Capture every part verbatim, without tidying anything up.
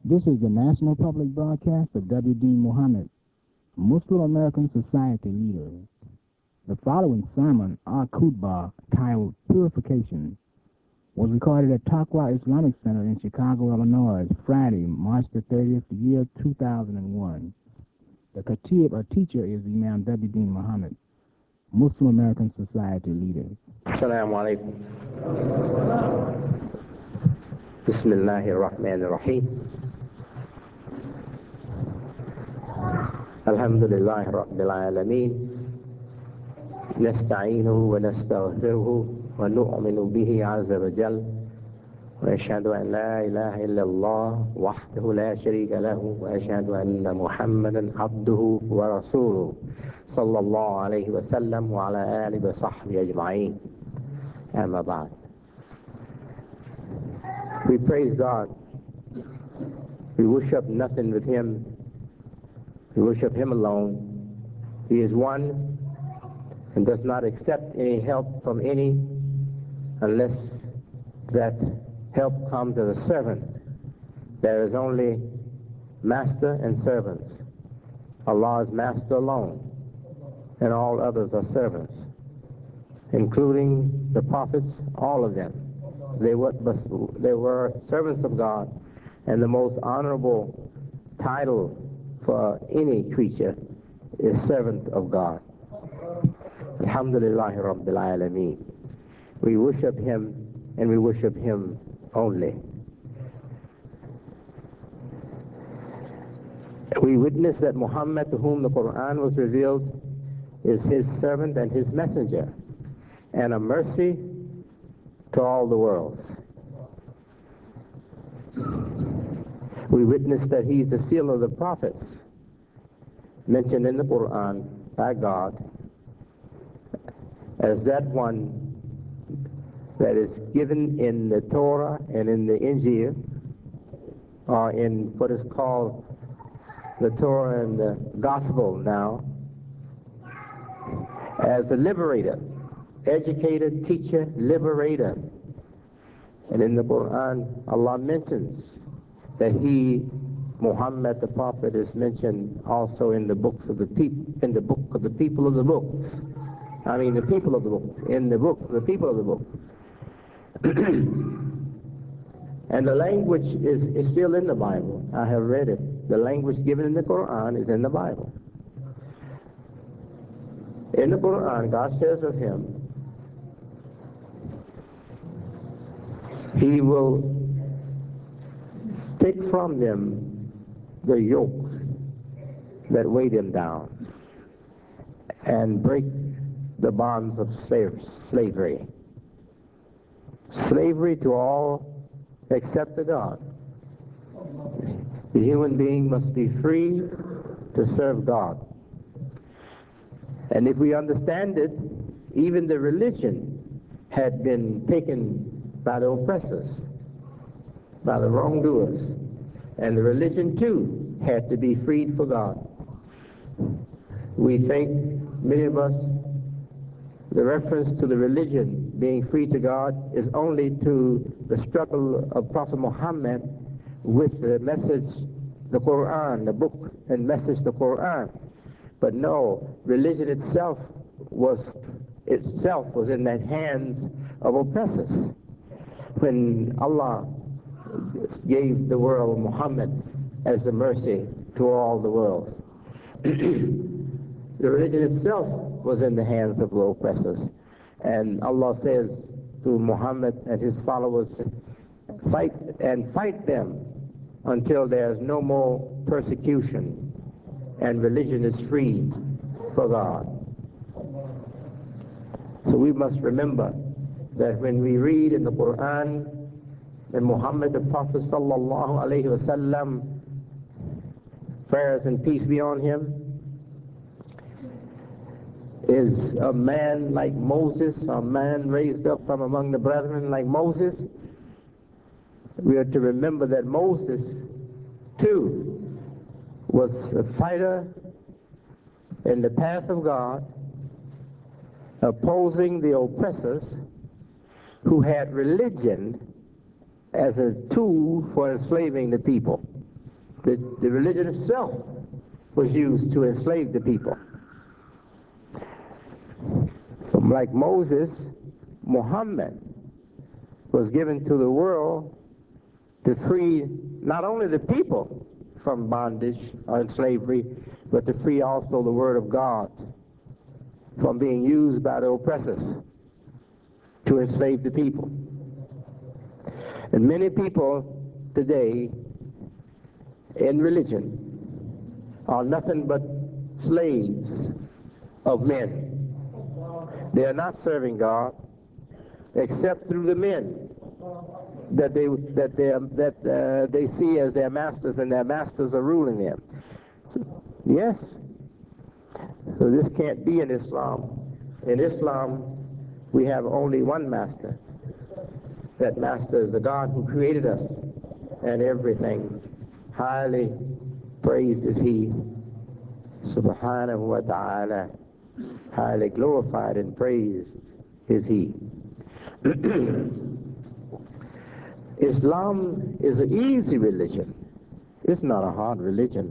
This is the National Public Broadcast of W D Muhammad, Muslim American Society leader. The following sermon, Al Khutbah, titled Purification, was recorded at Taqwa Islamic Center in Chicago, Illinois, Friday, March the thirtieth, the year two thousand one. The khatib or teacher is Imam W D Muhammad, Muslim American Society leader. Assalamu alaikum. Bismillahir Rahmanir Rahim. Alhamdulillahi Rabbil Alameen. نستعينه ونستغفره ونؤمن به عز وجل وأشهد أن لا إله إلا الله وحده لا شريك له وأشهد أن محمدا عبده ورسوله صلى الله عليه وسلم وعلى آله وصحبه أجمعين. أما بعد. We praise God. We worship nothing with Him. We worship Him alone. He is one and does not accept any help from any unless that help comes as a servant. There is only master and servants. Allah is master alone, and all others are servants, including the prophets, all of them. They were, they were servants of God, and the most honorable title for any creature is servant of God. Alhamdulillahi Rabbil Alameen. We worship Him, and we worship Him only. We witness that Muhammad, to whom the Quran was revealed, is His servant and His messenger, and a mercy to all the world. We witness that He's the seal of the prophets, mentioned in the Quran by God, as that one that is given in the Torah and in the Injil, or in what is called the Torah and the Gospel now, as the liberator, educated, teacher, liberator. And in the Quran, Allah mentions that He, Muhammad the Prophet, is mentioned also in the books of the people, in the book of the people of the books. I mean, the people of the book, in the books, the people of the book. And the language is, is still in the Bible. I have read it. The language given in the Quran is in the Bible. In the Quran, God says of Him, He will take from them the yoke that weigh them down and break the bonds of slavery. Slavery to all except to God. The human being must be free to serve God. And if we understand it, even the religion had been taken by the oppressors, by the wrongdoers. And the religion too had to be freed for God. We think, many of us, the reference to the religion being free to God is only to the struggle of Prophet Muhammad with the message, the Quran, the book and message, the Quran. But no, religion itself was itself was in the hands of oppressors. When Allah gave the world Muhammad as a mercy to all the world, the religion itself was in the hands of the oppressors. And Allah says to Muhammad and his followers, fight and fight them until there's no more persecution and religion is freed for God. So we must remember that when we read in the Quran that Muhammad the Prophet sallallahu alaihi wasallam, prayers and peace be on him, is a man like Moses, a man raised up from among the brethren like Moses, we are to remember that Moses too was a fighter in the path of God, opposing the oppressors who had religion as a tool for enslaving the people. The, the religion itself was used to enslave the people. Like Moses, Muhammad was given to the world to free not only the people from bondage and slavery, but to free also the Word of God from being used by the oppressors to enslave the people. And many people today in religion are nothing but slaves of men. They are not serving God except through the men that they that they that uh, they see as their masters, and their masters are ruling them. So, yes. So this can't be in Islam. In Islam, we have only one master. That master is the God who created us and everything. Highly praised is He, subhanahu wa ta'ala. Highly glorified and praised is He. Islam is an easy religion. It's not a hard religion.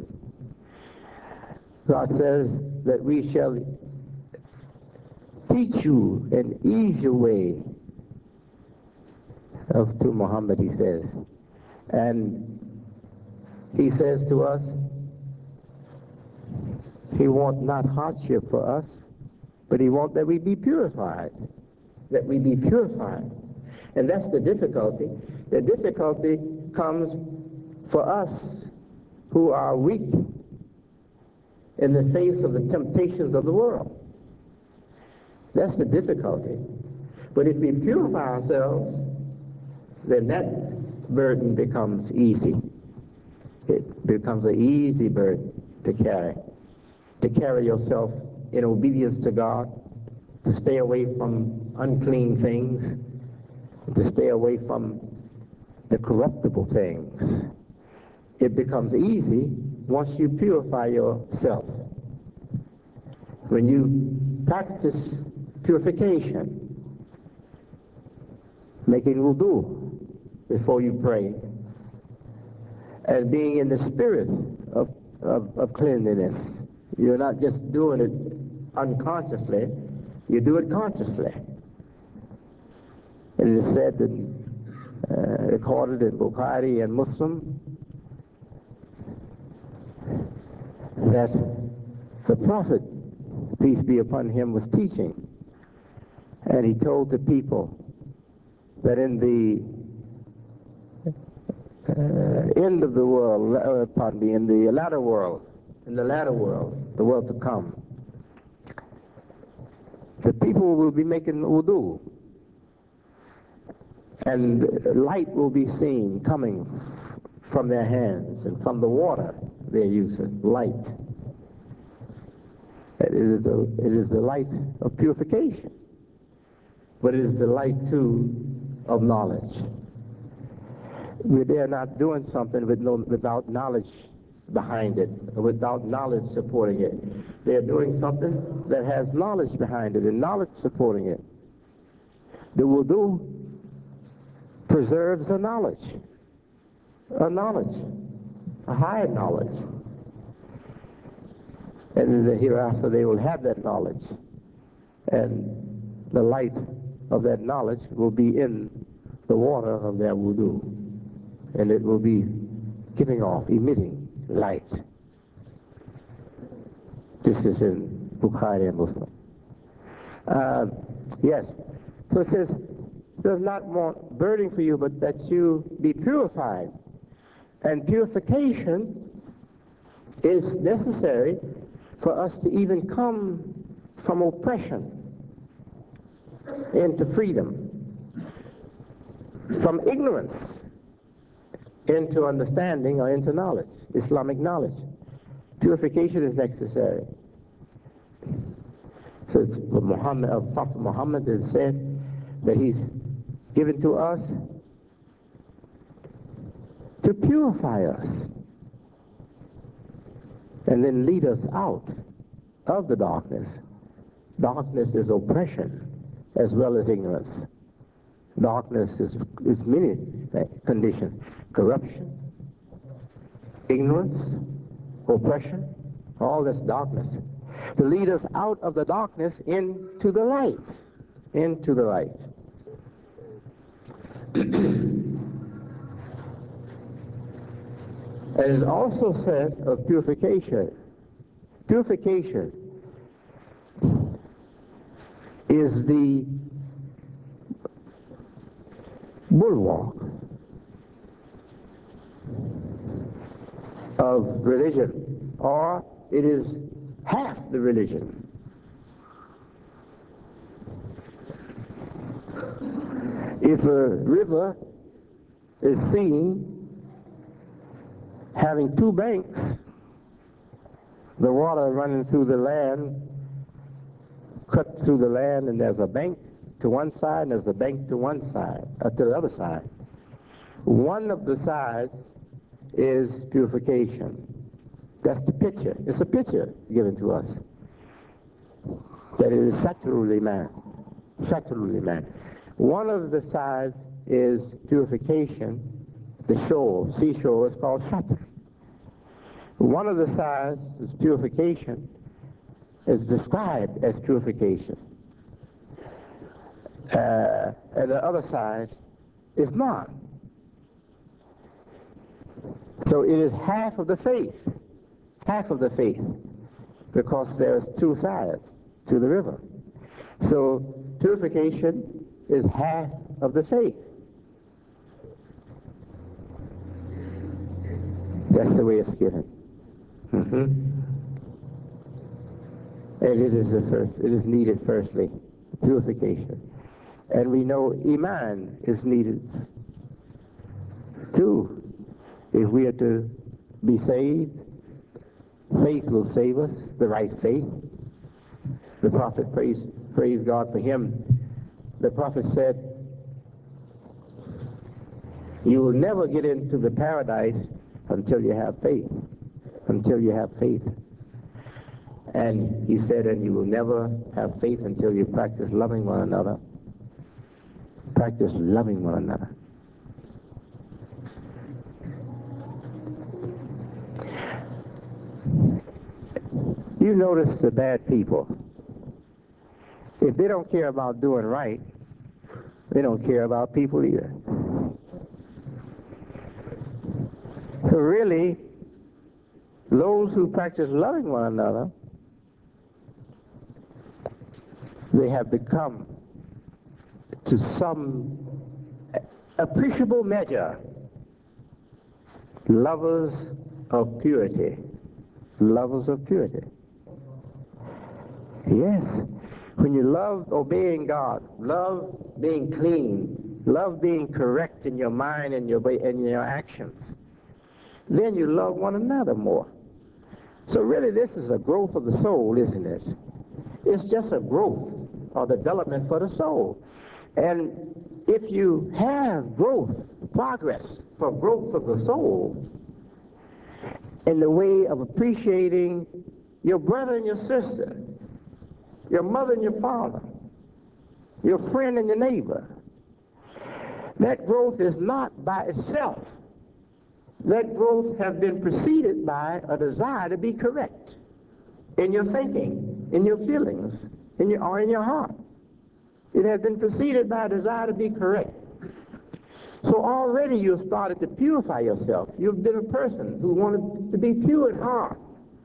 God says that we shall teach you an easy way of to Muhammad, He says. And He says to us, He wants not hardship for us, but He wants that we be purified. That we be purified. And that's the difficulty. The difficulty comes for us who are weak in the face of the temptations of the world. That's the difficulty. But if we purify ourselves, then that burden becomes easy. It becomes an easy burden to carry. To carry yourself in obedience to God, to stay away from unclean things, to stay away from the corruptible things. It becomes easy once you purify yourself. When you practice purification, making wudu before you pray, and being in the spirit of, of, of cleanliness. You're not just doing it unconsciously, you do it consciously. It is said that, uh, recorded in Bukhari and Muslim, that the Prophet, peace be upon him, was teaching, and he told the people that in the uh, end of the world, uh, pardon me, in the latter world, in the latter world, the world to come, the people will be making wudu, and light will be seen coming from their hands and from the water they're using, light. It is the, it is the light of purification, but it is the light, too, of knowledge. They're not doing something with no, without knowledge behind it, without knowledge supporting it. They're doing something that has knowledge behind it and knowledge supporting it. The wudu preserves a knowledge, a knowledge, a higher knowledge. And in the hereafter they will have that knowledge. And the light of that knowledge will be in the water of their wudu. And it will be giving off, emitting light. This is in Bukhari and Muslim. Uh, yes. So it says, does not want burden for you, but that you be purified. And purification is necessary for us to even come from oppression into freedom, from ignorance into understanding or into knowledge, Islamic knowledge. Purification is necessary. So it's Muhammad, uh, Prophet Muhammad has said that he's given to us to purify us and then lead us out of the darkness. Darkness is oppression as well as ignorance. Darkness is, is many conditions. Corruption, ignorance, oppression, all this darkness, to lead us out of the darkness into the light, into the light. And it also says of purification. Purification is the bulwark of religion, or it is half the religion. If a river is seen having two banks, the water running through the land, cut through the land, and there's a bank to one side and there's a bank to one side, uh, to the other side. One of the sides is purification. That's the picture. It's a picture given to us that it is saturally man. Saturally man. One of the sides is purification. The shore, seashore, is called Shatter. One of the sides is purification, is described as purification. Uh, and the other side is not. So it is half of the faith, half of the faith, because there's two sides to the river. So purification is half of the faith. That's the way it's given. Mm-hmm. And it is the first, it is needed firstly, purification. And we know Iman is needed too. If we are to be saved, faith will save us, the right faith. The prophet, praise, praise God for him. The prophet said, you will never get into the paradise until you have faith, until you have faith. And he said, and you will never have faith until you practice loving one another. Practice loving one another. You notice the bad people. If they don't care about doing right, they don't care about people either. So really, those who practice loving one another, they have become, to some appreciable measure, lovers of purity. Lovers of purity. Yes. When you love obeying God, love being clean, love being correct in your mind and your, and your actions, then you love one another more. So really this is a growth of the soul, isn't it? It's just a growth or development for the soul. And if you have growth, progress for growth of the soul, in the way of appreciating your brother and your sister, your mother and your father, your friend and your neighbor, that growth is not by itself. That growth has been preceded by a desire to be correct in your thinking, in your feelings, in your, or in your heart. It has been preceded by a desire to be correct. So already you've started to purify yourself. You've been a person who wanted to be pure at heart.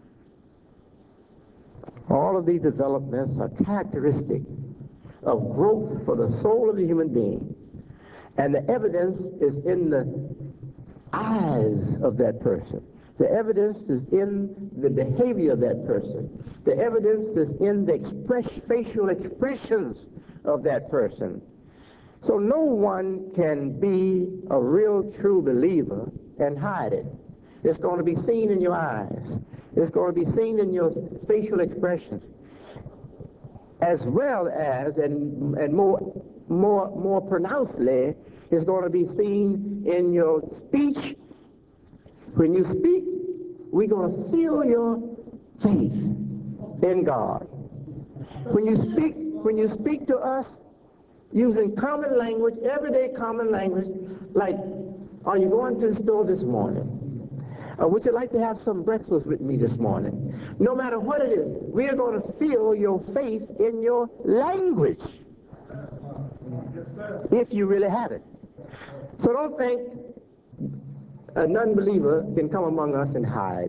All of these developments are characteristic of growth for the soul of the human being. And the evidence is in the eyes of that person. The evidence is in the behavior of that person. The evidence is in the express, facial expressions of that person. So no one can be a real true believer and hide it. It's going to be seen in your eyes. It's going to be seen in your facial expressions, as well as, and, and more, more, more pronouncedly, it's going to be seen in your speech. When you speak, we're going to feel your faith in God. When you speak, when you speak to us using common language, everyday common language, like, are you going to the store this morning? Uh, would you like to have some breakfast with me this morning? No matter what it is, we are going to feel your faith in your language. If you really have it. So don't think a non-believer can come among us and hide.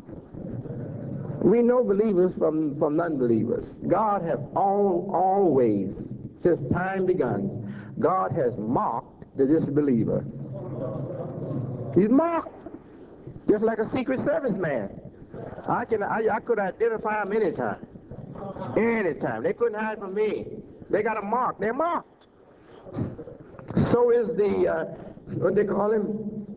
We know believers from, from non-believers. God has all, always, since time begun, God has mocked the disbeliever. He's mocked. Just like a Secret Service man. I can I, I could identify them anytime. Anytime. They couldn't hide from me. They got a mark. They're marked. So is the, uh, what they call him?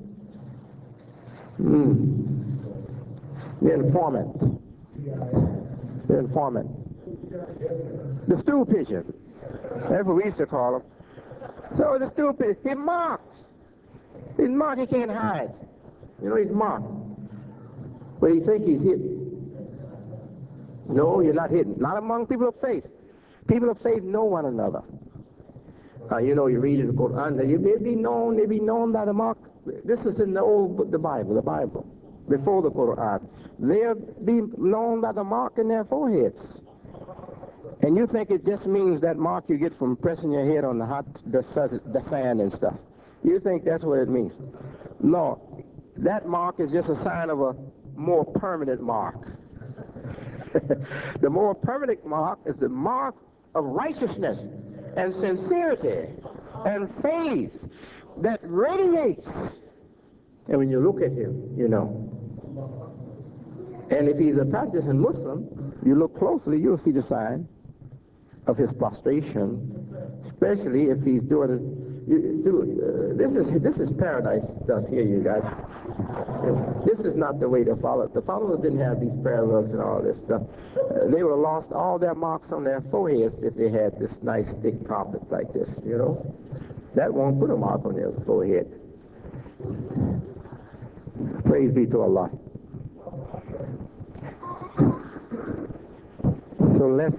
Hmm. The informant. The informant. The stool pigeon. That's what we used to call him. So the stool pigeon, he's marked. He's marked, he can't hide. You know, he's marked. But you think he's hidden. No, you're not hidden. Not among people of faith. People of faith know one another. Uh, you know, you read in the Quran, they may be known, they be known by the mark. This is in the old, the Bible, the Bible, before the Quran. They'll be known by the mark in their foreheads. And you think it just means that mark you get from pressing your head on the hot, the, the sand and stuff. You think that's what it means. No, that mark is just a sign of a more permanent mark. The more permanent mark is the mark of righteousness and sincerity and faith that radiates. And when you look at him, you know. And if he's a practicing Muslim, you look closely, you'll see the sign of his prostration, especially if he's doing it. You, do, uh, this is this is paradise stuff here, you guys. This is not the way to follow. The followers didn't have these prayer rugs and all this stuff. Uh, they would have lost all their marks on their foreheads if they had this nice thick carpet like this, you know. That won't put a mark on their forehead. Praise be to Allah. So let's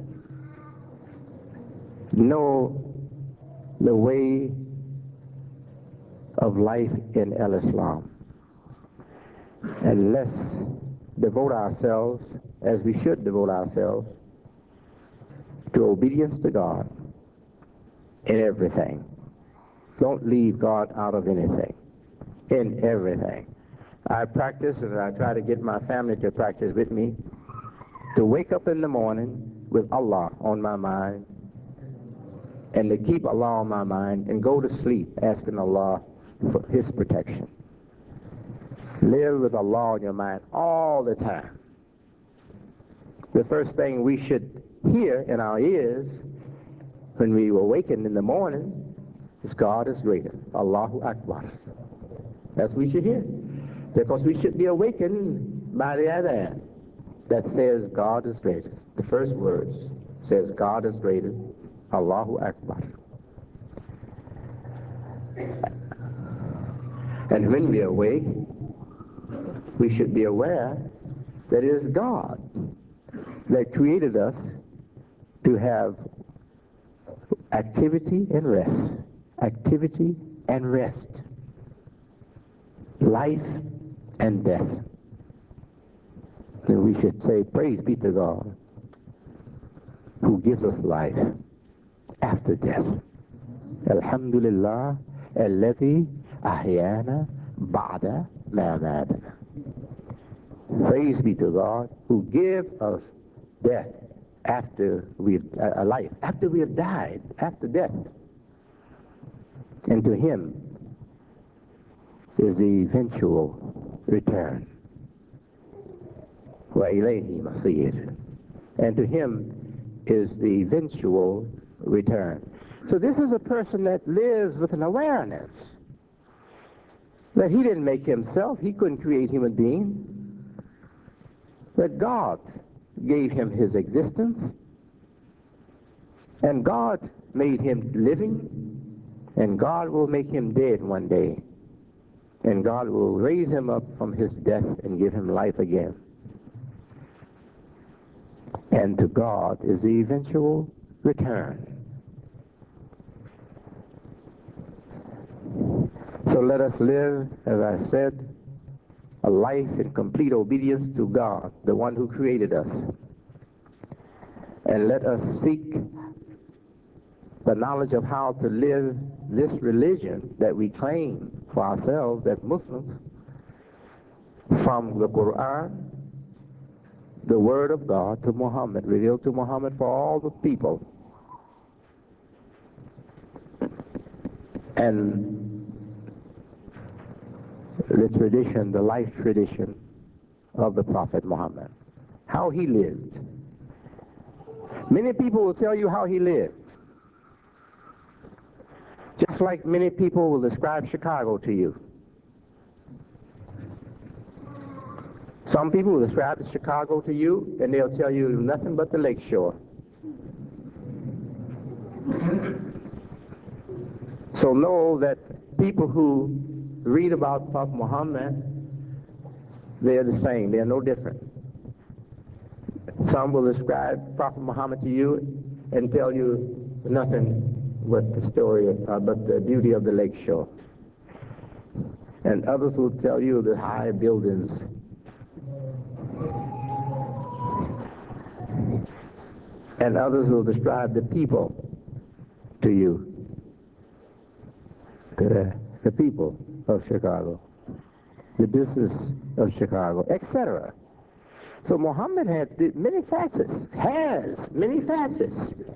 know the way of life in Al-Islam. And let's devote ourselves, as we should devote ourselves, to obedience to God in everything. Don't leave God out of anything. In everything. I practice, and I try to get my family to practice with me, to wake up in the morning with Allah on my mind, and to keep Allah on my mind, and go to sleep asking Allah for His protection. Live with Allah on your mind all the time. The first thing we should hear in our ears when we awaken in the morning is God is greater. Allahu Akbar. That's what we should hear. Because we should be awakened by the adhan that says God is greater. The first words says God is greater. Allahu Akbar. And when we awake, we should be aware that it is God that created us to have activity and rest. Activity and rest. Life and death. And we should say, praise be to God who gives us life after death. Alhamdulillah alladhi ahyana ba'da ma matana. Praise be to God who gives us death after we've a life, after we have died, after death. And to Him is the eventual return. Wa ilayhi masir. And to Him is the eventual return. So this is a person that lives with an awareness that he didn't make himself. He couldn't create human beings. That God gave him his existence. And God made him living. And God will make him dead one day. And God will raise him up from his death and give him life again. And to God is the eventual return. So let us live, as I said, a life in complete obedience to God, the one who created us. And let us seek the knowledge of how to live this religion that we claim for ourselves as Muslims from the Quran, the Word of God, to Muhammad, revealed to Muhammad for all the people. And the tradition, the life tradition of the Prophet Muhammad, how he lived. Many people will tell you how he lived. Just like many people will describe Chicago to you. Some people will describe Chicago to you and they'll tell you nothing but the lake shore. So know that people who read about Prophet Muhammad, they're the same, they're no different. Some will describe Prophet Muhammad to you and tell you nothing but the story, of, uh, but the beauty of the lake shore. And others will tell you the high buildings. And others will describe the people to you, the, the people of Chicago, the business of Chicago, et cetera. So Muhammad had many facets, has many facets.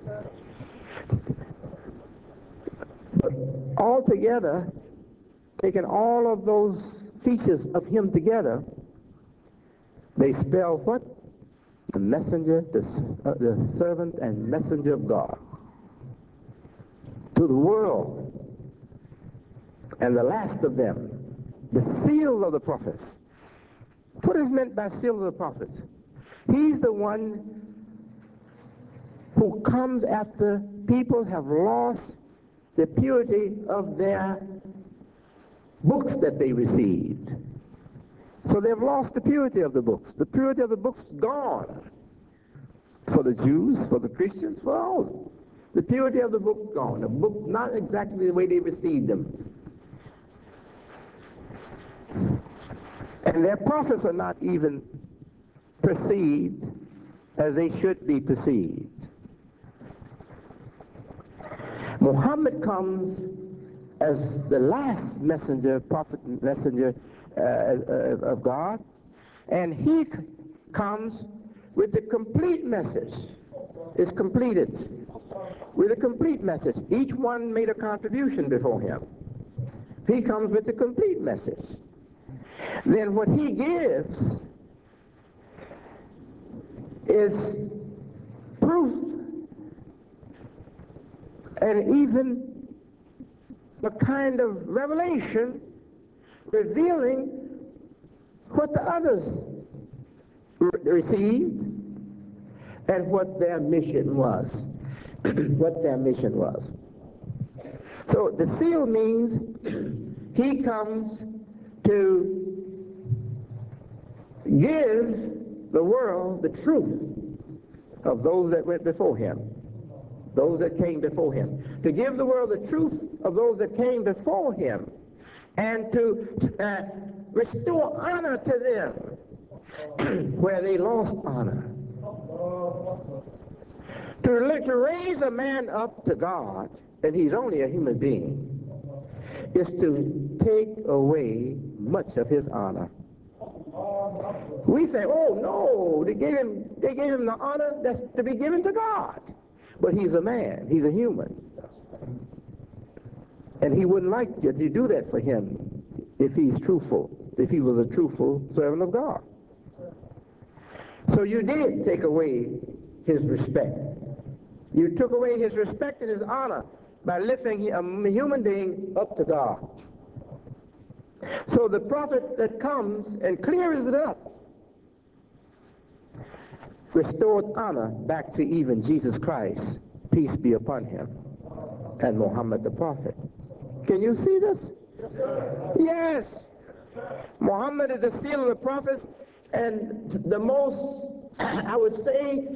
But altogether, taking all of those features of him together, they spell what? The messenger, the, uh, the servant and messenger of God to the world. And the last of them, the seal of the prophets. What is meant by seal of the prophets? He's the one who comes after people have lost the purity of their books that they received. So they've lost the purity of the books. The purity of the books is gone. For the Jews, for the Christians, for all. The purity of the book gone. The book not exactly the way they received them. And their prophets are not even perceived as they should be perceived. Muhammad comes as the last messenger, prophet, messenger uh, of God, and he comes with the complete message. It's completed with a complete message. Each one made a contribution before him. He comes with the complete message. Then what he gives is proof and even a kind of revelation revealing what the others received and what their mission was. What their mission was. So the seal means he comes to give the world the truth of those that went before him, those that came before him, to give the world the truth of those that came before him, and to uh, restore honor to them where they lost honor. To, to raise a man up to God, and he's only a human being, is to take away much of his honor. We say, oh no, they gave him, they gave him the honor that's to be given to God. But he's a man, he's a human. And he wouldn't like you to do that for him if he's truthful, if he was a truthful servant of God. So you did take away his respect. You took away his respect and his honor by lifting a human being up to God. So the prophet that comes and clears it up restored honor back to even Jesus Christ, peace be upon him, and Muhammad the prophet. Can you see this? Yes, sir. Yes. Muhammad is the seal of the prophets, and the most, I would say,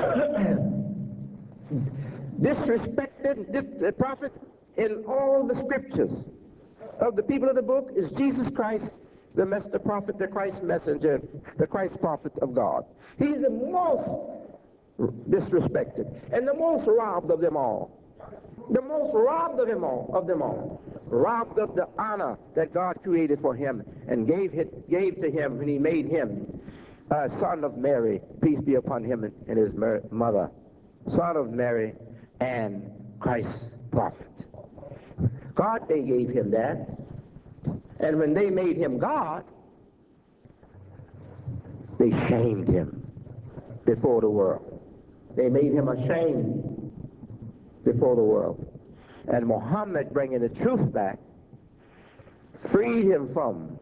disrespected this, the prophet in all the scriptures of the people of the book is Jesus Christ, the, mess, the prophet, the Christ messenger, the Christ prophet of God. He's the most disrespected and the most robbed of them all. The most robbed of them all, of them all. Robbed of the honor that God created for him and gave, it, gave to him when he made him uh, son of Mary, peace be upon him and, and his mother. Son of Mary and Christ's prophet. God, they gave him that. And when they made him God, they shamed him before the world. They made him ashamed before the world. And Muhammad, bringing the truth back, freed him from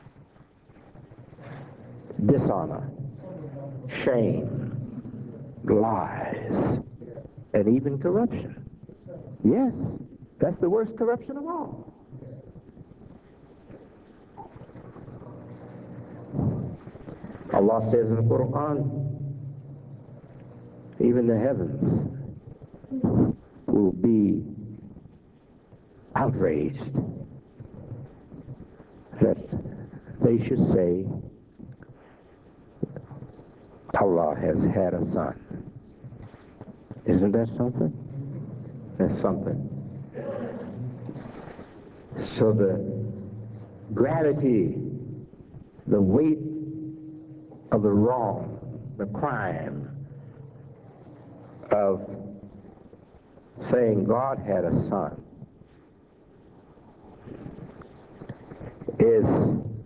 dishonor, shame, lies, and even corruption. Yes, that's the worst corruption of all. Allah says in the Quran, even the heavens will be outraged that they should say Allah has had a son. Isn't that something? That's something. So the gravity, the weight of the wrong, the crime of saying God had a son is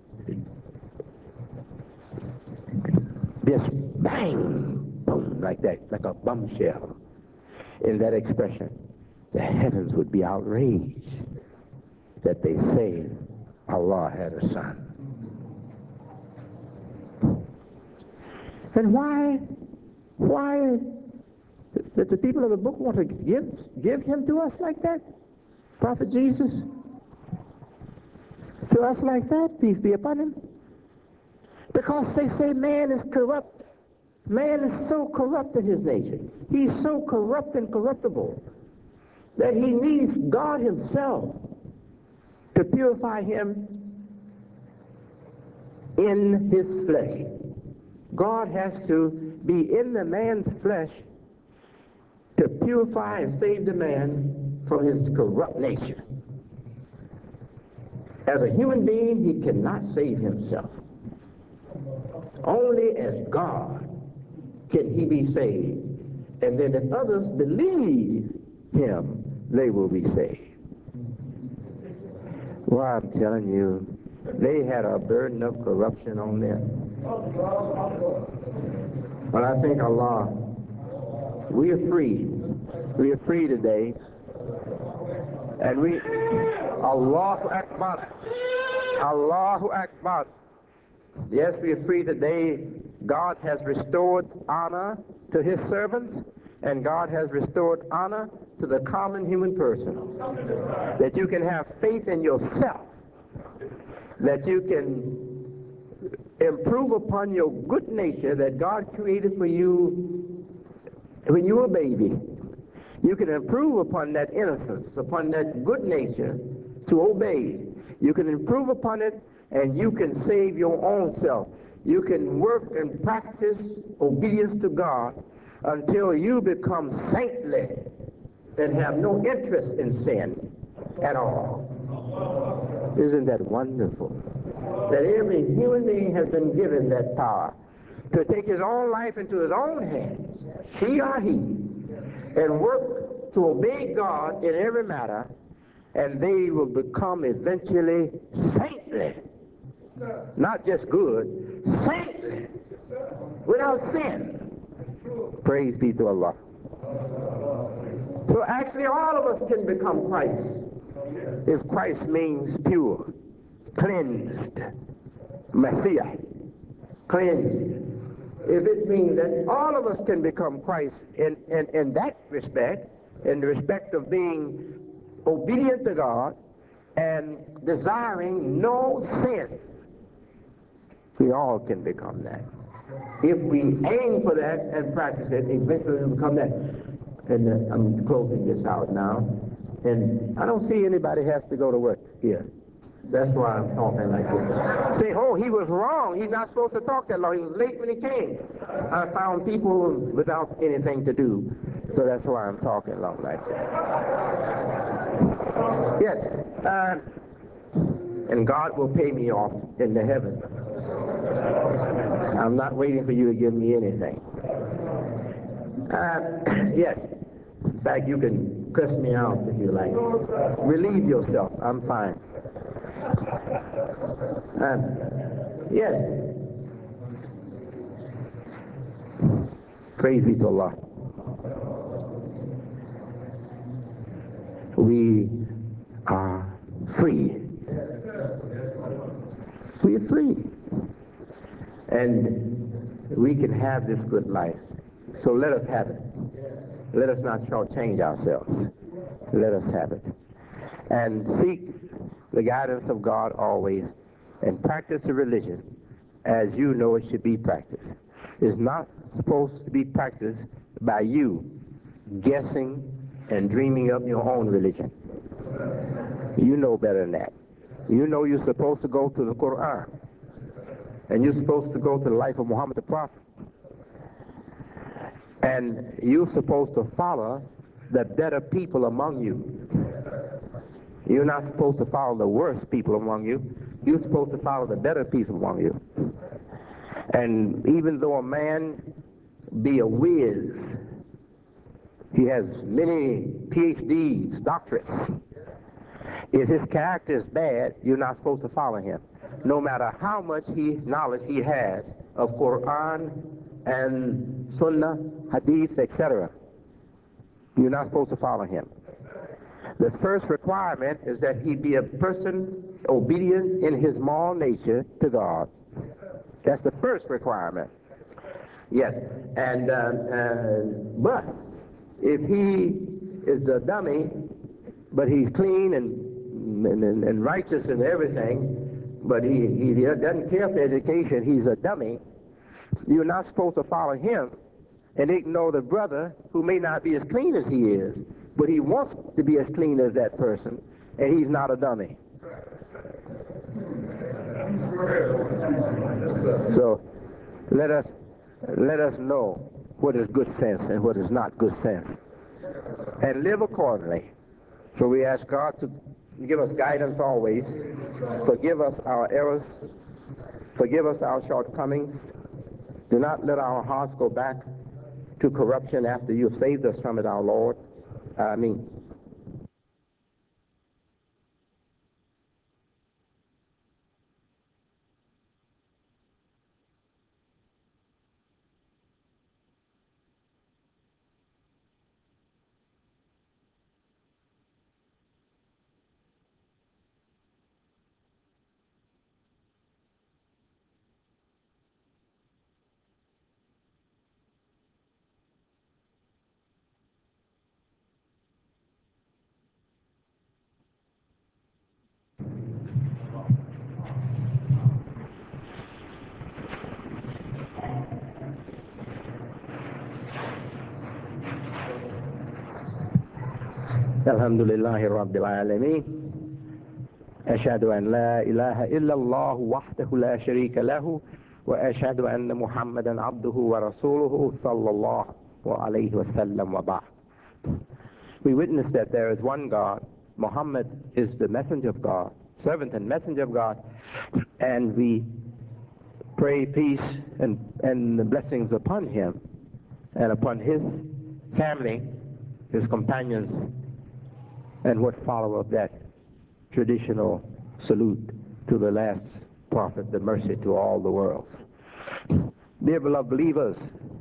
just bang, boom, like that, like a bombshell. In that expression, the heavens would be outraged that they say Allah had a son. And why, why did the people of the book want to give, give him to us like that? Prophet Jesus? To us like that, peace be upon him? Because they say man is corrupt. Man is so corrupt in his nature. He's so corrupt and corruptible that he needs God himself to purify him in his flesh. God has to be in the man's flesh to purify and save the man from his corrupt nature. As a human being, he cannot save himself. Only as God can he be saved. And then if others believe him, they will be saved. Well, I'm telling you, they had a burden of corruption on them. But I thank Allah, we are free. We are free today. And we, Allahu Akbar, Allahu Akbar. Yes, we are free today. God has restored honor to his servants, and God has restored honor to the common human person. That you can have faith in yourself, that you can improve upon your good nature that God created for you when you were a baby. You can improve upon that innocence, upon that good nature to obey. You can improve upon it, and you can save your own self. You can work and practice obedience to God until you become saintly and have no interest in sin at all. Isn't that wonderful? That every human being has been given that power to take his own life into his own hands, she or he, and work to obey God in every matter, and they will become eventually saintly. Not just good, saintly, without sin. Praise be to Allah. So actually all of us can become Christ, if Christ means pure, cleansed, Messiah, cleansed. If it means that all of us can become Christ in, in, in that respect, in the respect of being obedient to God and desiring no sin, we all can become that. If we aim for that and practice it, eventually we'll become that. And uh, I'm closing this out now. And I don't see anybody has to go to work here. That's why I'm talking like this. Say, oh, he was wrong. He's not supposed to talk that long. He was late when he came. I found people without anything to do. So that's why I'm talking long like that. Yes. Uh, and God will pay me off in the heavens. I'm not waiting for you to give me anything. Uh, yes. In fact, you can curse me out if you like. Relieve yourself. I'm fine. Uh, yes. Praise be to Allah. We are free. We are free. And we can have this good life. So let us have it. Let us not shortchange ourselves. Let us have it. And seek the guidance of God always, and practice the religion as you know it should be practiced. It's not supposed to be practiced by you guessing and dreaming up your own religion. You know better than that. You know you're supposed to go to the Quran, and you're supposed to go to the life of Muhammad the Prophet, and you're supposed to follow the better people among you. You're not supposed to follow the worst people among you. You're supposed to follow the better people among you. And even though a man be a whiz, he has many P H Ds, doctorates, if his character is bad, you're not supposed to follow him. No matter how much he, knowledge he has of Quran and Sunnah, Hadith, et cetera, you're not supposed to follow him. The first requirement is that he be a person obedient in his moral nature to God. That's the first requirement. Yes. And uh, uh, but if he is a dummy, but he's clean and and, and righteous and everything, but he, he doesn't care for education, he's a dummy, you're not supposed to follow him and ignore the brother who may not be as clean as he is, but he wants to be as clean as that person, and he's not a dummy. So let us let us know what is good sense and what is not good sense, and live accordingly. So we ask God to give us guidance always, forgive us our errors, forgive us our shortcomings. Do not let our hearts go back to corruption after you have saved us from it, our Lord. I mean, Alhamdulillahi Rabbil Alameen. أشهد أن لا إله إلا الله وحده لا شريك له وأشهد أن محمدا عبده ورسوله صلى الله عليه وسلم وبعد. We witness that there is one God. Muhammad is the messenger of God, servant and messenger of God, and we pray peace and, and the blessings upon him and upon his family, his companions, and what follow of that traditional salute to the last prophet, the mercy to all the worlds. Dear beloved believers,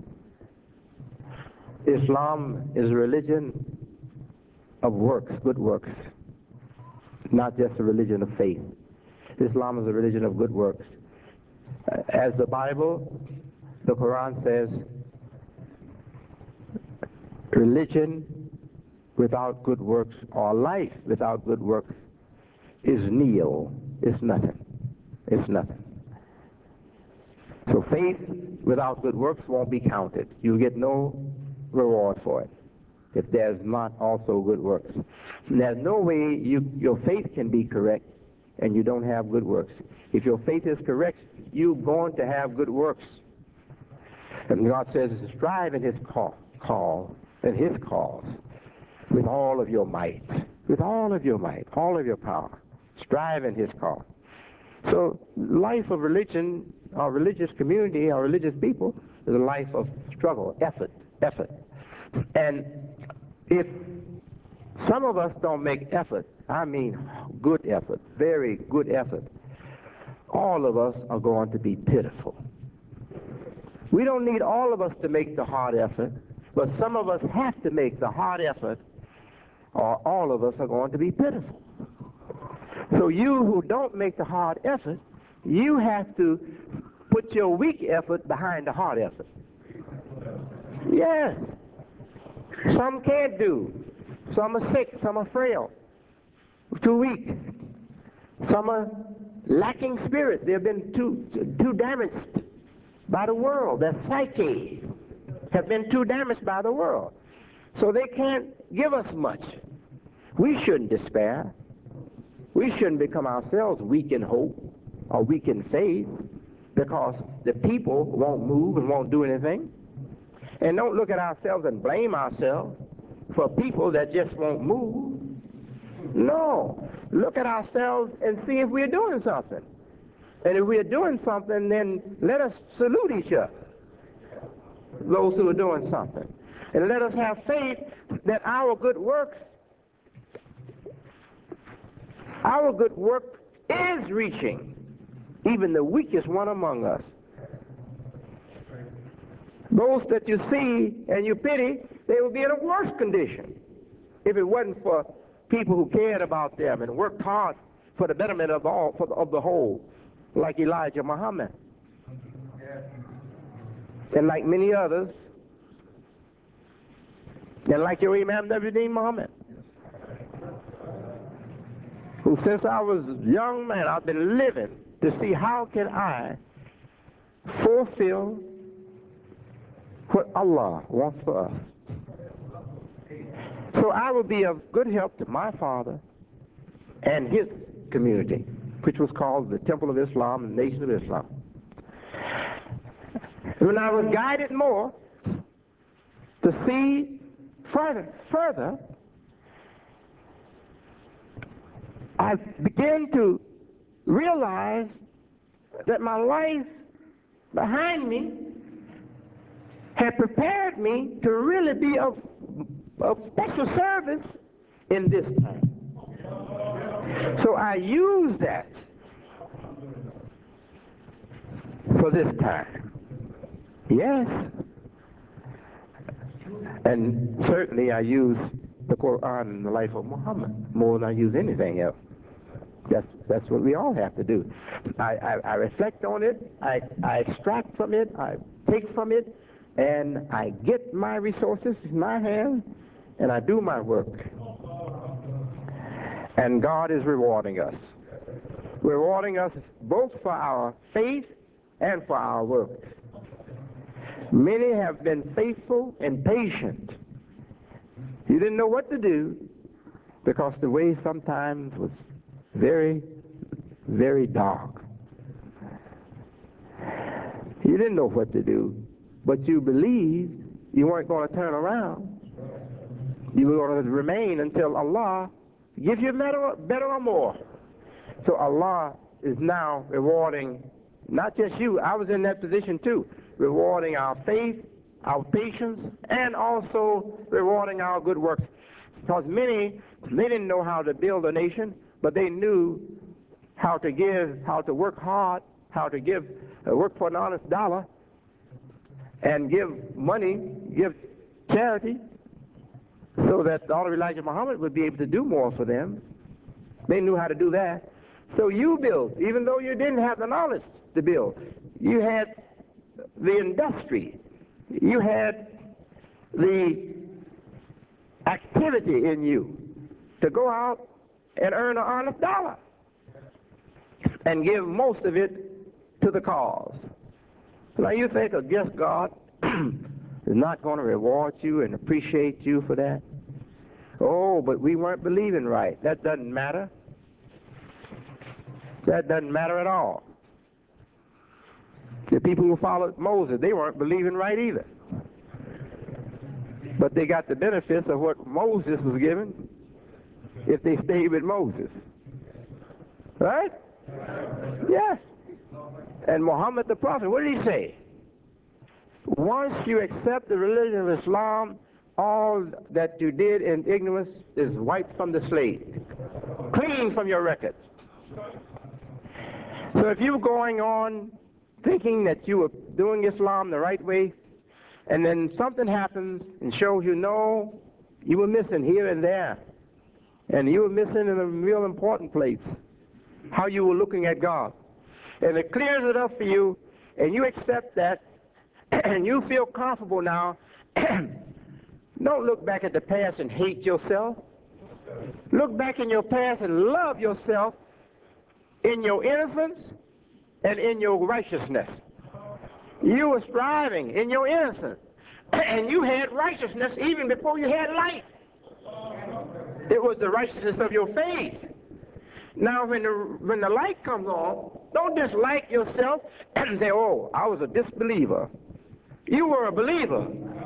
Islam is a religion of works, good works, not just a religion of faith. Islam is a religion of good works. As the Bible, the Quran says, religion without good works, or life without good works, is nil. It's nothing. It's nothing. So faith without good works won't be counted. You get no reward for it if there's not also good works. And there's no way you, your faith can be correct and you don't have good works. If your faith is correct, you're going to have good works. And God says, strive in his call, call, in his cause, with all of your might, with all of your might, all of your power. Strive in his cause. So life of religion, our religious community, our religious people, is a life of struggle, effort, effort. And if some of us don't make effort, I mean good effort, very good effort, all of us are going to be pitiful. We don't need all of us to make the hard effort, but some of us have to make the hard effort, or all of us are going to be pitiful. So you who don't make the hard effort, you have to put your weak effort behind the hard effort. Yes. Some can't do. Some are sick. Some are frail. Too weak. Some are lacking spirit. They've been too, too damaged by the world. Their psyche have been too damaged by the world. So they can't give us much. We shouldn't despair. We shouldn't become ourselves weak in hope or weak in faith because the people won't move and won't do anything. And don't look at ourselves and blame ourselves for people that just won't move. No. Look at ourselves and see if we're doing something. And if we're doing something, then let us salute each other, those who are doing something. And let us have faith that our good works, our good work is reaching even the weakest one among us. Those that you see and you pity, they will be in a worse condition if it wasn't for people who cared about them and worked hard for the betterment of all, for the, of the whole, like Elijah Muhammad, and like many others, and like your Imam W D Muhammad, who since I was a young man, I've been living to see how can I fulfill what Allah wants for us. So I will be of good help to my father and his community, which was called the Temple of Islam and Nation of Islam. When I was guided more to see further, further, I began to realize that my life behind me had prepared me to really be of, of special service in this time. So I used that for this time. Yes. And certainly I use the Quran and the life of Muhammad more than I use anything else. That's that's what we all have to do. I, I, I reflect on it, I, I extract from it, I take from it, and I get my resources in my hand, and I do my work. And God is rewarding us. Rewarding us both for our faith and for our work. Many have been faithful and patient. You didn't know what to do because the way sometimes was very, very dark. You didn't know what to do, but you believed you weren't going to turn around. You were going to remain until Allah gives you better, better or more. So Allah is now rewarding not just you. I was in that position too, rewarding our faith, our patience, and also rewarding our good works. Because many, they didn't know how to build a nation, but they knew how to give, how to work hard, how to give, uh, work for an honest dollar, and give money, give charity, so that the Honorable Elijah Muhammad would be able to do more for them. They knew how to do that. So you built, even though you didn't have the knowledge to build. You had the industry. You had the activity in you to go out and earn an honest dollar and give most of it to the cause. Now you think, I guess God is not going to reward you and appreciate you for that? Oh, but we weren't believing right. That doesn't matter. That doesn't matter at all. The people who followed Moses, they weren't believing right either. But they got the benefits of what Moses was given if they stayed with Moses. Right? Yes. And Muhammad the Prophet, what did he say? Once you accept the religion of Islam, all that you did in ignorance is wiped from the slate, clean from your records. So if you're going on thinking that you were doing Islam the right way, and then something happens and shows you, no, you were missing here and there, and you were missing in a real important place, how you were looking at God, and it clears it up for you, and you accept that, and you feel comfortable now. Don't look back at the past and hate yourself. Look back in your past and love yourself in your innocence and in your righteousness. You were striving in your innocence, and you had righteousness even before you had light. It was the righteousness of your faith. Now, when the, when the light comes on, don't dislike yourself and say, oh, I was a disbeliever. You were a believer.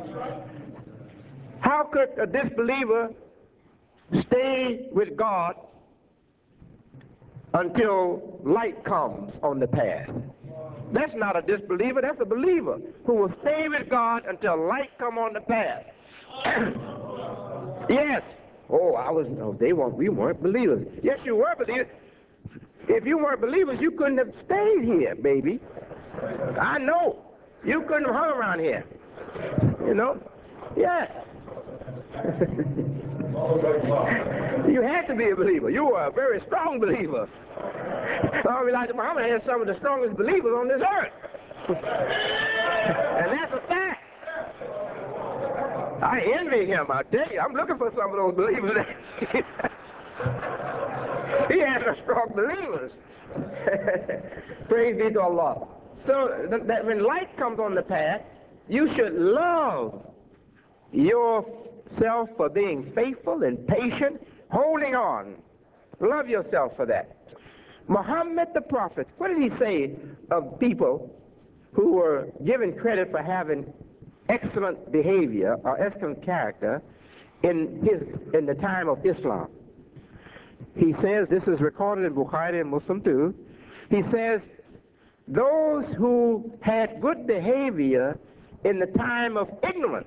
How could a disbeliever stay with God until light comes on the path? That's not a disbeliever, that's a believer who will stay with God until light come on the path. Yes. Oh, I was, no, they weren't, we weren't believers. Yes, you were believers. If you weren't believers, you couldn't have stayed here, baby. I know. You couldn't have hung around here. You know? Yes. You had to be a believer. You were a very strong believer. Oh, Elijah Muhammad had some of the strongest believers on this earth. And that's a fact. I envy him, I tell you. I'm looking for some of those believers. He had some strong believers. Praise be to Allah. So th- that when light comes on the path, you should love yourself for being faithful and patient, holding on. Love yourself for that. Muhammad the Prophet, what did he say of people who were given credit for having excellent behavior or excellent character in his in the time of Islam? He says, this is recorded in Bukhari and Muslim too, he says, those who had good behavior in the time of ignorance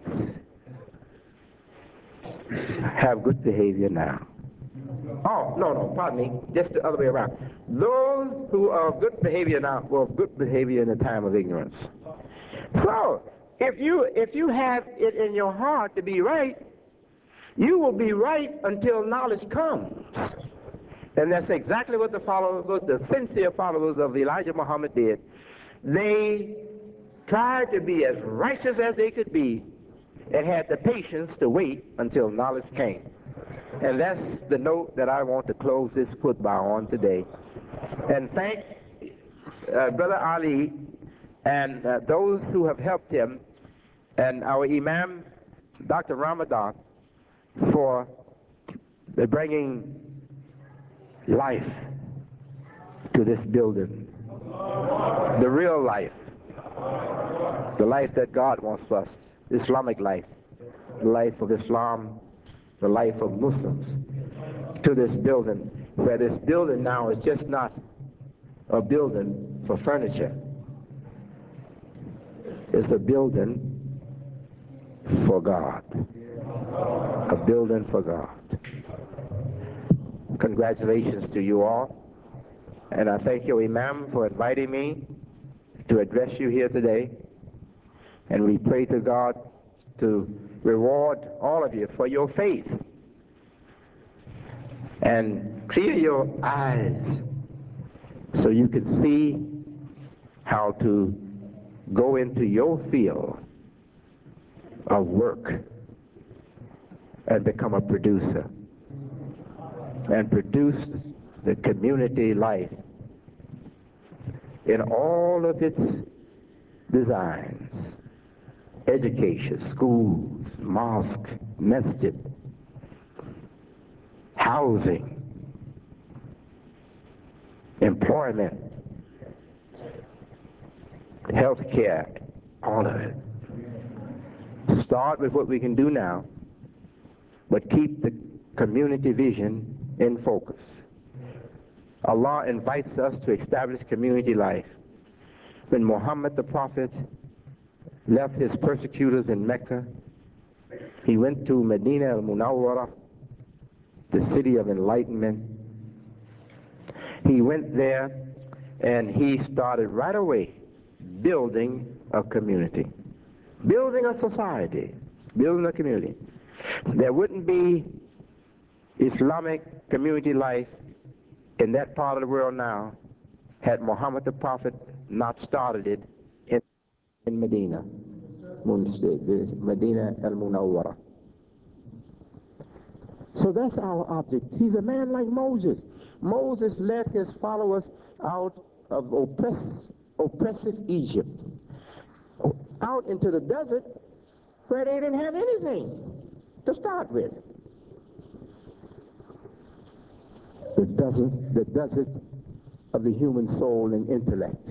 have good behavior now. Oh, no, no, pardon me, just the other way around. Those who are of good behavior now were of good behavior in the time of ignorance. So, if you if you have it in your heart to be right, you will be right until knowledge comes. And that's exactly what the followers, what the sincere followers of Elijah Muhammad did. They tried to be as righteous as they could be and had the patience to wait until knowledge came. And that's the note that I want to close this khutbah on today. And thank uh, Brother Ali and uh, those who have helped him, and our Imam, Doctor Ramadan, for bringing life to this building. The real life. The life that God wants for us. Islamic life. The life of Islam. The life of Muslims. To this building, where this building now is just not a building for furniture. It's a building for God. A building for God. Congratulations to you all. And I thank you, Imam, for inviting me to address you here today. And we pray to God to reward all of you for your faith. And clear your eyes so you can see how to go into your field of work and become a producer and produce the community life in all of its designs: education, schools, mosque, masjid, housing, employment, health care, all of it. Start with what we can do now, but keep the community vision in focus. Allah invites us to establish community life. When Muhammad the Prophet left his persecutors in Mecca, he went to Medina al-Munawwara, the city of enlightenment. He went there and he started right away building a community, building a society, building a community. There wouldn't be Islamic community life in that part of the world now had Muhammad the Prophet not started it in, in Medina, Medina al-Munawwara. So that's our object. He's a man like Moses. Moses led his followers out of oppress, oppressive Egypt, out into the desert where they didn't have anything to start with. The desert, the desert of the human soul and intellect.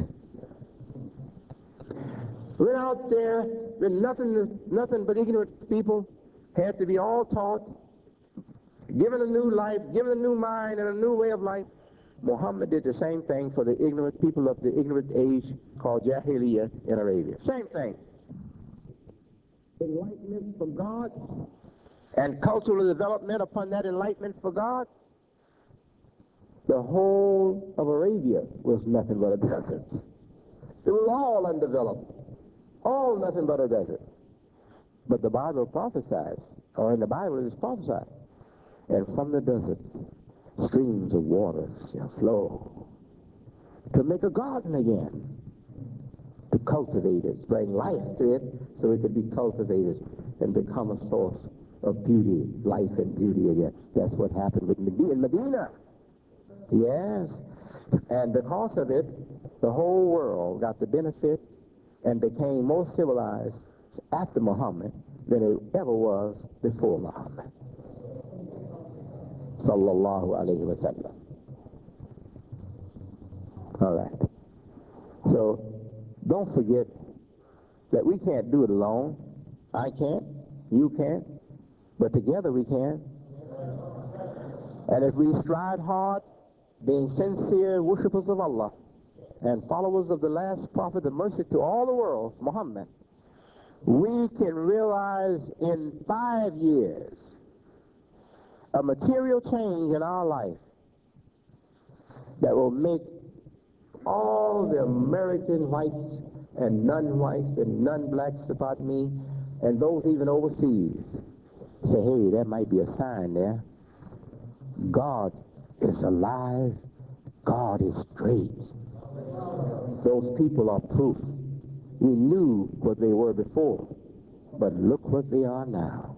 Went out there with nothing, nothing but ignorant people, had to be all taught, given a new life, given a new mind and a new way of life. Muhammad did the same thing for the ignorant people of the ignorant age called Jahiliyyah in Arabia. Same thing. Enlightenment from God and cultural development upon that enlightenment for God. The whole of Arabia was nothing but a desert. It was all undeveloped, all nothing but a desert. But the Bible prophesies, or in the Bible it is prophesied, and from the desert streams of water shall flow to make a garden again, to cultivate it, bring life to it so it could be cultivated and become a source of beauty, life and beauty again. That's what happened with Medina. In Medina. Yes. And because of it, the whole world got the benefit and became more civilized after Muhammad than it ever was before Muhammad. Sallallahu alayhi wa sallam. All right. So don't forget that we can't do it alone. I can't. You can't. But together we can. And if we strive hard, being sincere worshippers of Allah and followers of the last prophet of mercy to all the world, Muhammad, we can realize in five years a material change in our life that will make all the American whites and non-whites and non-blacks about me and those even overseas say, hey, that might be a sign there. God is alive. God is great. Those people are proof. We knew what they were before, but look what they are now.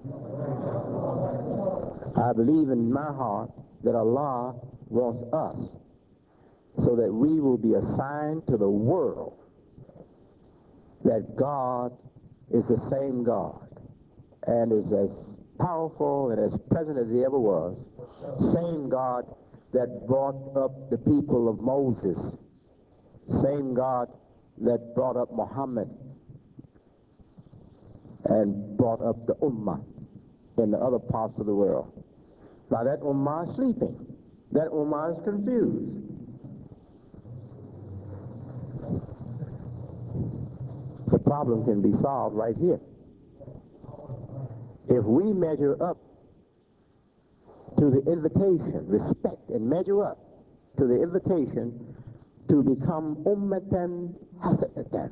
I believe in my heart that Allah wants us so that we will be a sign to the world that God is the same God and is as powerful and as present as he ever was. Same God that brought up the people of Moses. Same God that brought up Muhammad and brought up the Ummah in the other parts of the world. Now that Ummah is sleeping. That Ummah is confused. The problem can be solved right here. If we measure up to the invitation, respect and measure up to the invitation to become ummatan hasanatan.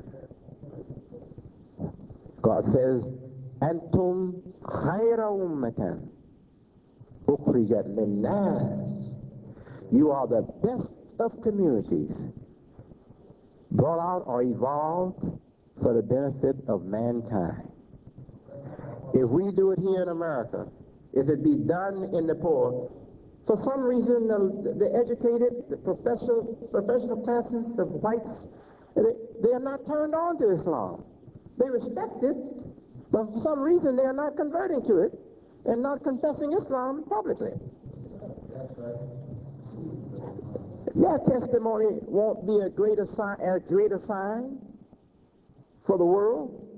God says, Antum khayra ummatan ukhrijat linnas. You are the best of communities brought out or evolved for the benefit of mankind. If we do it here in America, if it be done in Nepal, for some reason the, the educated, the professional, professional classes of whites, they, they are not turned on to Islam. They respect it, but for some reason they are not converting to it and not confessing Islam publicly. That testimony won't be a greater sign, a greater sign for the world.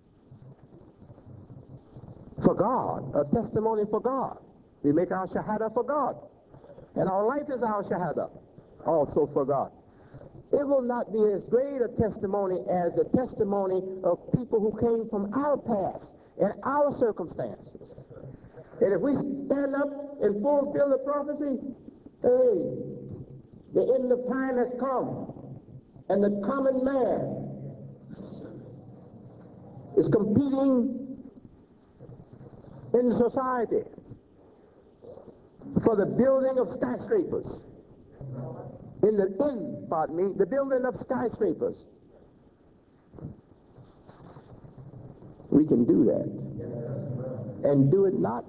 For God, a testimony for God. We make our shahada for God. And our life is our shahada, also for God. It will not be as great a testimony as the testimony of people who came from our past and our circumstances. And if we stand up and fulfill the prophecy, hey, the end of time has come, and the common man is competing in society for the building of skyscrapers. In the in, pardon me, the building of skyscrapers. We can do that. And do it not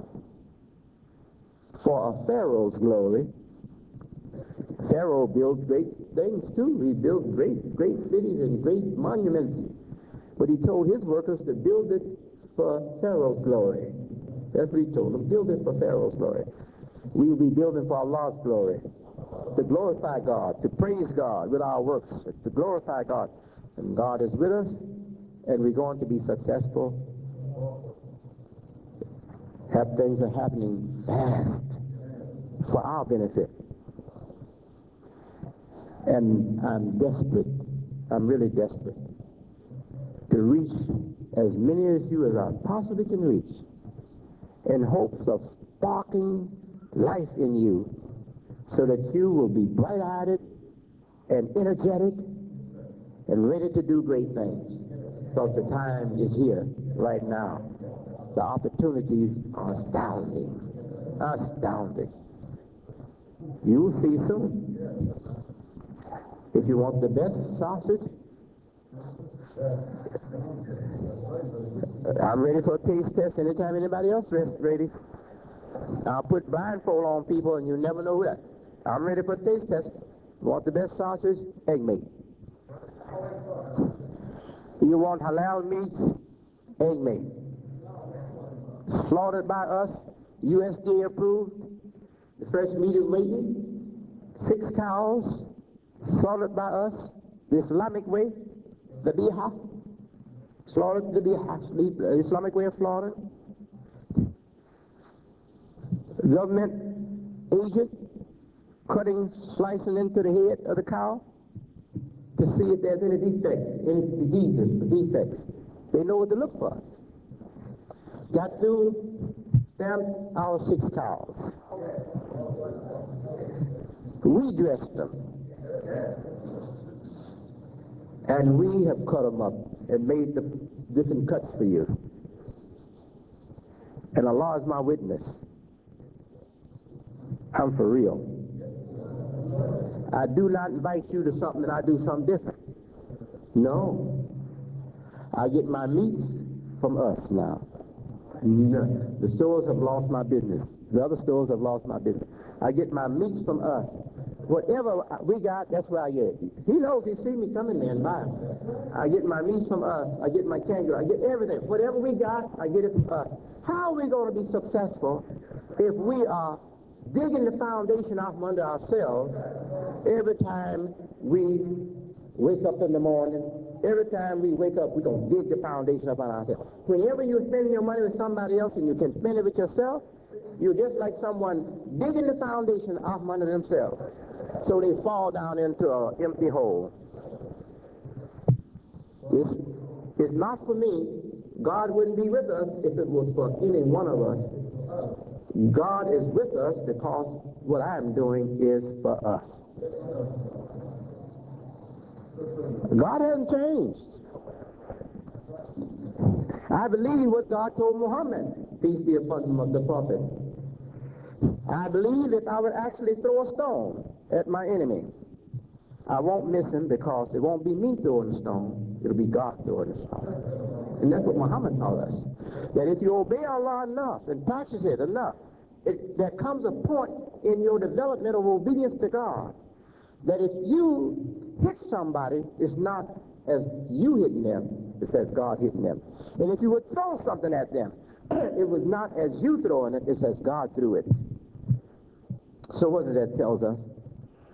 for a Pharaoh's glory. Pharaoh builds great things too. He built great, great cities and great monuments. But he told his workers to build it for Pharaoh's glory. That's what he told them. Build it for Pharaoh's glory. We will be building for Allah's glory. To glorify God, to praise God with our works, to glorify God. And God is with us, and we're going to be successful. Have things are happening fast for our benefit. And I'm desperate, I'm really desperate to reach as many as you as I possibly can reach in hopes of sparking life in you so that you will be bright-eyed and energetic and ready to do great things. Because the time is here right now. The opportunities are astounding. Astounding. You'll see soon. If you want the best sausage, I'm ready for a taste test anytime anybody else is ready. I'll put blindfold on people and you never know that. I'm ready for a taste test. Want the best sausage? Egg meat. You want halal meats? Egg meat. Slaughtered by us, U S D A approved. The fresh meat is waiting. Six cows, slaughtered by us, the Islamic way, the biha. Slaughtered the biha, the Islamic way of slaughter. Government agent cutting, slicing into the head of the cow to see if there's any defects, any diseases, defects. They know what to look for. Got through, stamped our six cows. We dressed them. And we have cut them up and made the different cuts for you. And Allah is my witness. I'm for real. I do not invite you to something and I do something different. No. I get my meats from us now. No. The stores have lost my business. The other stores have lost my business. I get my meats from us. Whatever we got, that's where I get it. He knows, he sees me coming there and buy it. I get my meats from us. I get my kangaroo. I get everything. Whatever we got, I get it from us. How are we going to be successful if we are digging the foundation out from under ourselves every time we wake up in the morning? Every time we wake up, we're going to dig the foundation up on ourselves. Whenever you're spending your money with somebody else and you can spend it with yourself, you're just like someone digging the foundation out from under themselves. So they fall down into an empty hole. It's, it's not for me. God wouldn't be with us if it was for any one of us. God is with us because what I'm doing is for us. God hasn't changed. I believe what God told Muhammad, peace be upon him, the prophet. I believe if I would actually throw a stone at my enemy, I won't miss him because it won't be me throwing the stone, it'll be God throwing the stone. And that's what Muhammad taught us. That if you obey Allah enough and practice it enough, it, there comes a point in your development of obedience to God that if you hit somebody, it's not as you hitting them, it says God hitting them. And if you would throw something at them, it was not as you throwing it, it says God threw it. So what does that tell us?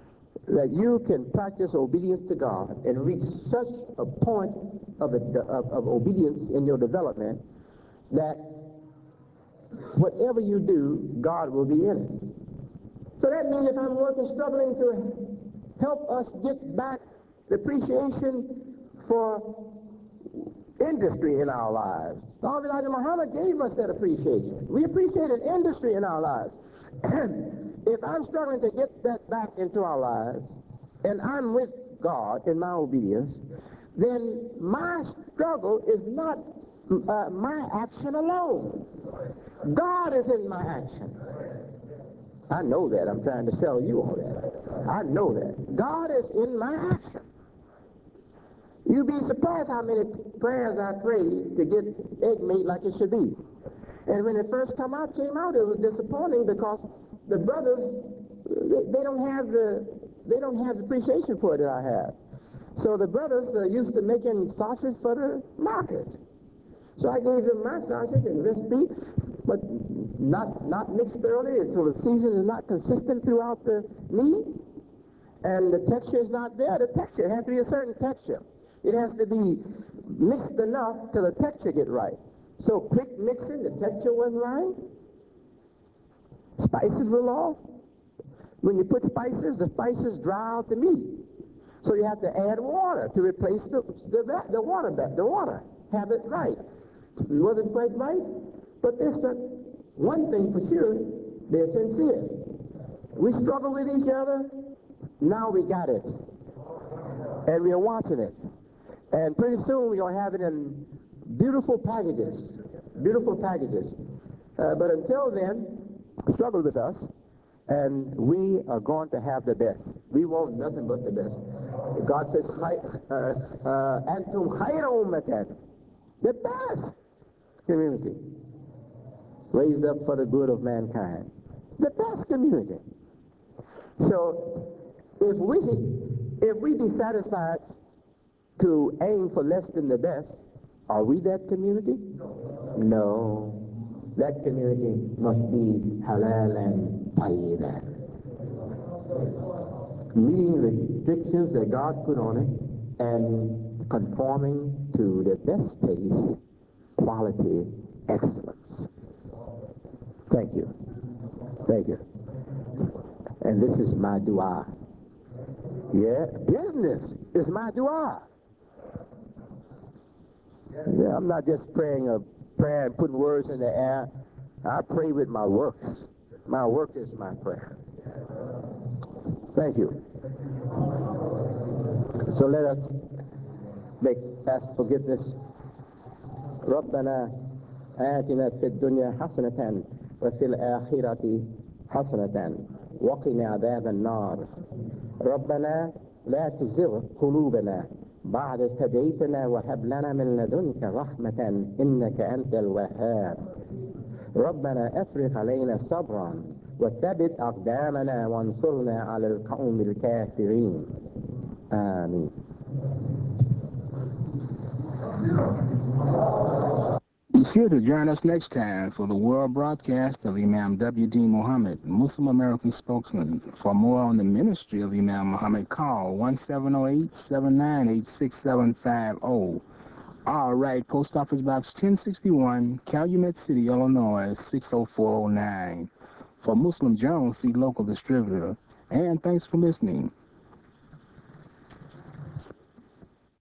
that you can practice obedience to God and reach such a point of, a, of, of obedience in your development that whatever you do, God will be in it. So that means if I'm working, struggling to help us get back the appreciation for industry in our lives. Elijah Muhammad gave us that appreciation. We appreciated industry in our lives. If I'm struggling to get that back into our lives, and I'm with God in my obedience, then my struggle is not uh, my action alone. God is in my action. I know that. I'm trying to sell you all that. I know that. God is in my action. You'd be surprised how many prayers I prayed to get egg made like it should be. And when it first come out, came out, it was disappointing because the brothers, they, they don't have the, they don't have the appreciation for it that I have. So the brothers are used to making sausage for the market. So I gave them my sausage and recipe, but not not mixed thoroughly, so the season is not consistent throughout the meat, and the texture is not there. The texture, it has to be a certain texture. It has to be mixed enough till the texture get right. So quick mixing, the texture wasn't right. Spices were off. When you put spices, the spices dry out the meat. So you have to add water to replace the the, the water back, the water. Have it right. It wasn't quite right, but there's one thing for sure, they're sincere. We struggle with each other, now we got it. And we're watching it. And pretty soon we're going to have it in beautiful packages, beautiful packages. Uh, but until then, struggle with us, and we are going to have the best. We want nothing but the best. God says, Antum khayra ummatan, the best community, raised up for the good of mankind. The best community. So if we if we be satisfied to aim for less than the best, are we that community? No. That community must be halal and tayyiban, meeting the restrictions that God put on it and conforming to the best taste, quality, excellence. Thank you. Thank you. And this is my dua. Yeah, business is my dua. Yeah, I'm not just praying a prayer and putting words in the air. I pray with my works. My work is my prayer. Thank you. So let us make ask forgiveness. ربنا آتنا في الدنيا حسنة وفي الآخرة حسنة وقنا عذاب النار. ربنا لا تزغ قلوبنا بعد إذ هديتنا وهب لنا من لدنك رحمة إنك أنت الوهاب. ربنا أفرغ علينا صبرا وثبت أقدامنا وانصرنا على القوم الكافرين. آمين. Be sure to join us next time for the world broadcast of Imam W D Muhammad, Muslim American spokesman. For more on the ministry of Imam Muhammad, call one seven zero eight, seven nine eight, six seven five zero. All right, Post Office Box ten sixty-one, Calumet City, Illinois, six oh four oh nine. For Muslim Jones, see local distributor. And thanks for listening.